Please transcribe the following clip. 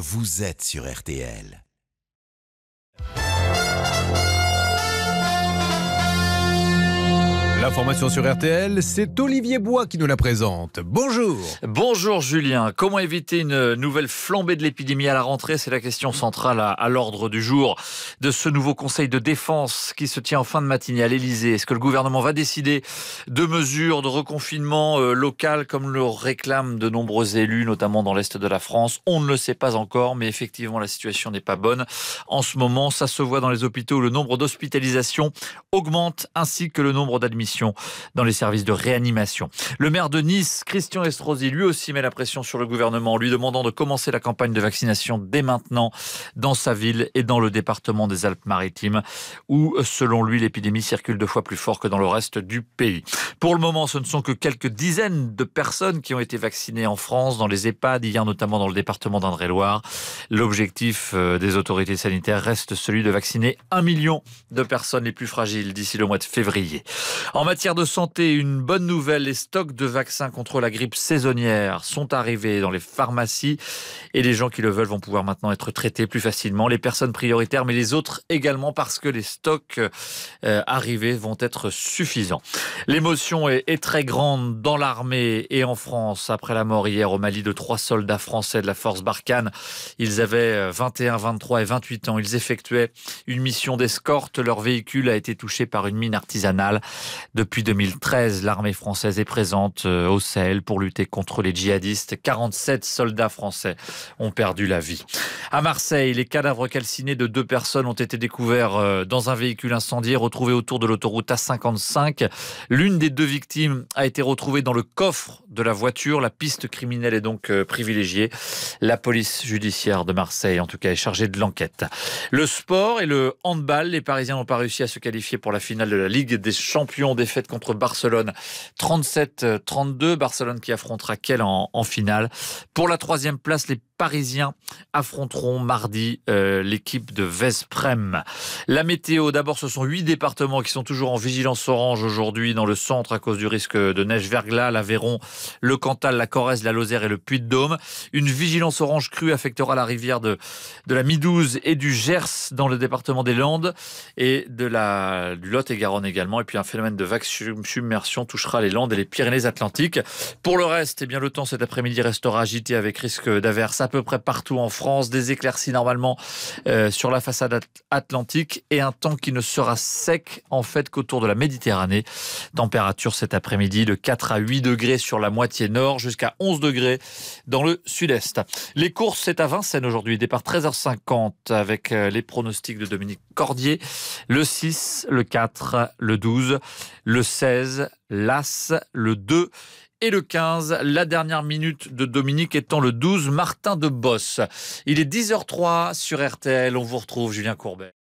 vous êtes sur RTL. L'information sur RTL, c'est Olivier Bois qui nous la présente. Bonjour. Bonjour Julien. Comment éviter une nouvelle flambée de l'épidémie à la rentrée? C'est la question centrale à l'ordre du jour de ce nouveau conseil de défense qui se tient en fin de matinée à l'Elysée. Est-ce que le gouvernement va décider de mesures de reconfinement local comme le réclament de nombreux élus, notamment dans l'Est de la France? On ne le sait pas encore, mais effectivement la situation n'est pas bonne. En ce moment, ça se voit dans les hôpitaux où le nombre d'hospitalisations augmente ainsi que le nombre d'admissions dans les services de réanimation. Le maire de Nice, Christian Estrosi, lui aussi met la pression sur le gouvernement, lui demandant de commencer la campagne de vaccination dès maintenant dans sa ville et dans le département des Alpes-Maritimes, où, selon lui, l'épidémie circule 2 fois plus fort que dans le reste du pays. Pour le moment, ce ne sont que quelques dizaines de personnes qui ont été vaccinées en France, dans les EHPAD, hier notamment dans le département d'Indre-et-Loire. L'objectif des autorités sanitaires reste celui de vacciner 1 million de personnes les plus fragiles d'ici le mois de février. En matière de santé, une bonne nouvelle, les stocks de vaccins contre la grippe saisonnière sont arrivés dans les pharmacies et les gens qui le veulent vont pouvoir maintenant être traités plus facilement. Les personnes prioritaires, mais les autres également parce que les stocks arrivés vont être suffisants. L'émotion est très grande dans l'armée et en France après la mort hier au Mali de 3 soldats français de la force Barkhane. Ils avaient 21, 23 et 28 ans. Ils effectuaient une mission d'escorte. Leur véhicule a été touché par une mine artisanale. Depuis 2013, l'armée française est présente au Sahel pour lutter contre les djihadistes. 47 soldats français ont perdu la vie. À Marseille, les cadavres calcinés de 2 personnes ont été découverts dans un véhicule incendié retrouvé autour de l'autoroute A55. L'une des 2 victimes a été retrouvée dans le coffre de la voiture. La piste criminelle est donc privilégiée. La police judiciaire de Marseille, en tout cas, est chargée de l'enquête. Le sport et le handball. Les Parisiens n'ont pas réussi à se qualifier pour la finale de la Ligue des Champions. Défaite contre Barcelone 37-32. Barcelone qui affrontera Kiel en finale. Pour la 3e place, les Parisiens affronteront mardi l'équipe de Veszprém. La météo, d'abord, ce sont 8 départements qui sont toujours en vigilance orange aujourd'hui dans le centre à cause du risque de neige verglas, l'Aveyron, le Cantal, la Corrèze, la Lozère et le Puy-de-Dôme. Une vigilance orange crue affectera la rivière de la Midouze et du Gers dans le département des Landes et du Lot-et-Garonne également. Et puis un phénomène de vague submersion touchera les Landes et les Pyrénées-Atlantiques. Pour le reste, le temps cet après-midi restera agité avec risque d'averse à peu près partout en France, des éclaircies normalement sur la façade atlantique et un temps qui ne sera sec en fait qu'autour de la Méditerranée. Température cet après-midi de 4 à 8 degrés sur la moitié nord jusqu'à 11 degrés dans le sud-est. Les courses, c'est à Vincennes aujourd'hui, départ 13h50 avec les pronostics de Dominique Cordier. Le 6, le 4, le 12, le 16, l'As, le 2 et le 15, la dernière minute de Dominique étant le 12, Martin de Boss. Il est 10h03 sur RTL, on vous retrouve Julien Courbet.